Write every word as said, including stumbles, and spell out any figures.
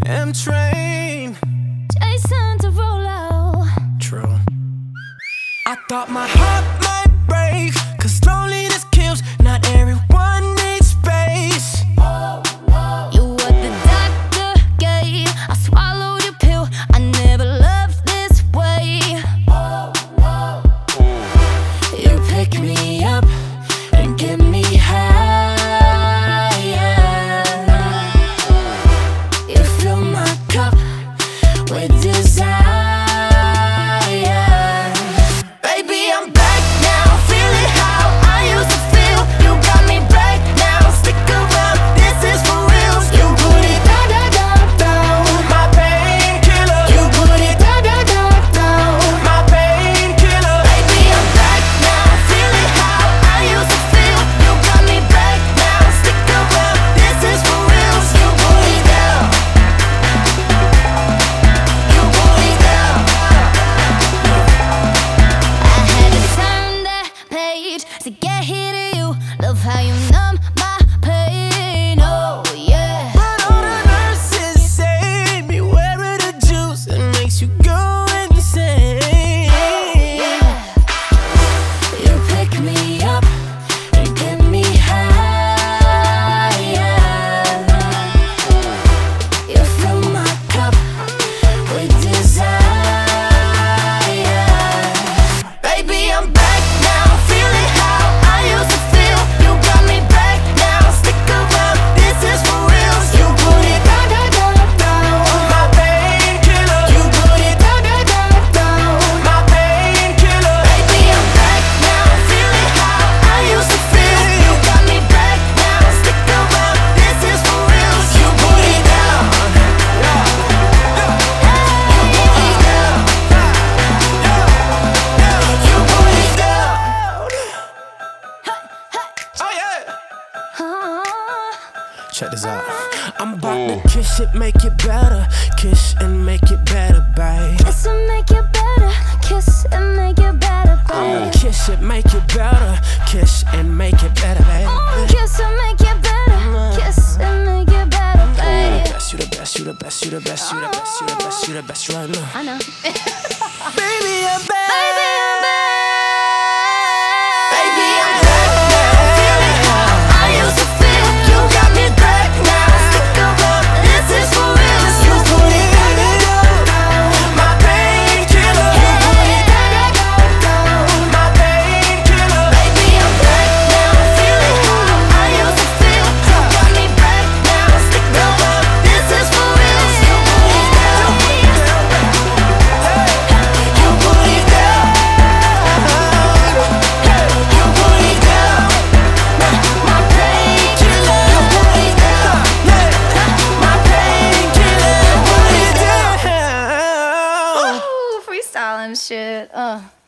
M Train, Jason Derulo. True. I thought my heart might break, cause loneliness kills. Not everyone needs space. You what the doctor gave. I swallowed your pill. I never loved this way. You pick me up and get me high. You fill my cup with desire. Baby, I'm back now, feeling how I used to feel. You got me back now, stick around, this is for real. You put it down, down, down, down. My painkiller. You put it down, down, down, down. My painkiller. Baby, I'm back now, feeling how I used to feel. You got me back now, stick around, this is for real. You put it down. You put it down. I had to turn that page to get here to you. Love how you numb my pain. Oh yeah. But all the nurses say, beware of the juice, it makes you go insane. You pick me up and get me high. You fill my cup with desire. Baby, I'm back now, feeling how I used to feel. You got me back now, stick around, this is for real. You put it down, down, down, down. My painkiller. You put it down, down, down, down. My painkiller. Baby, I'm back now, feeling how I used to feel. You got me back now, stick around, this is for real. You put it down. You put it down. You put it down. Oh yeah. Check this out. I'm about to kiss it, make it better. Kiss and make it better, babe. Kiss and make it better. Kiss and make it better, babe. Kiss it, make it better. Kiss and make it better, babe. Oh, kiss and make it better. Kiss and make it better, babe. Best, you the best, you the best, you the best, you the best, you the best, you the best right now. I know. Baby, I'm back. Baby, I'm back. Baby, I'm back now, feeling how I used to feel. You got me back now, stick around, this is for real. You put it down, my painkiller. You put it down, my painkiller. Baby, I'm back now, feeling how I used to feel. You got me back now, stick around, this is for real. You put it down, you put it down. You put it down, my painkiller. You put it down, my painkiller. Put it down. Ooh, freestyle and shit. Uh.